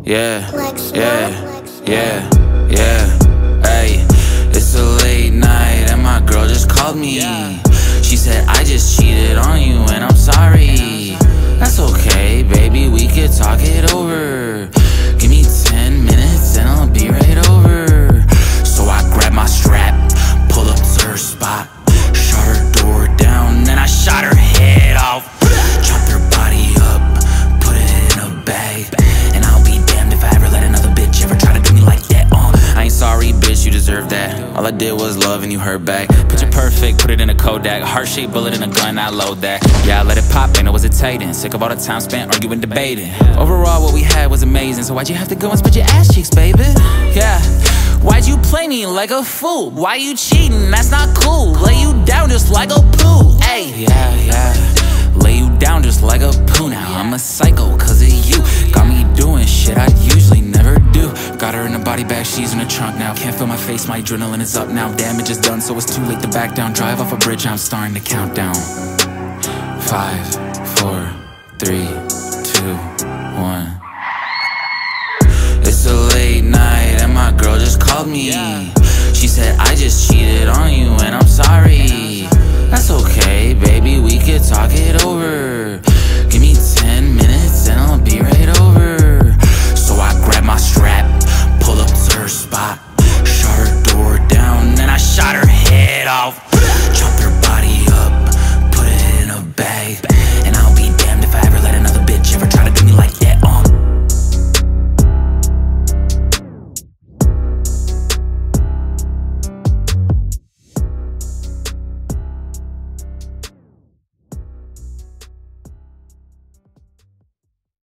yeah, yeah, yeah, yeah. Ay, it's a late night and my girl just called me. She said, I just cheated on you and I'm sorry. That's okay, baby, we could talk it over. Give me 10 minutes and I'll be right over. So I grab my strap, pull up to her spot, shut her door down, then I shot her head off. Chopped her body up, put it in a bag, and I'll be damned if I ever let another bitch ever try to do me like that. I ain't sorry, bitch, you deserve that. All I did was love and you hurt back. Picture perfect, put it in a Kodak. Heart-shaped bullet in a gun, I load that. Yeah, I let it pop and it was hesitating. Sick of all the time spent arguing, debating. Overall, what we had was amazing. So why'd you have to go and spread your ass cheeks, baby? Yeah. Why'd you play me like a fool? Why you cheating? That's not cool. Lay you down just like a poo. Ayy, yeah. Lay you down just like a poo now. I'm a psycho cause of you. Got me doing shit I usually never do. Got her in a body bag, she's in the trunk now. Can't feel my face, my adrenaline is up now. Damage is done, so it's too late to back down. Drive off a bridge, I'm starting to count down. 5, 4, 3, 2, 1. It's a late night and my girl just called me.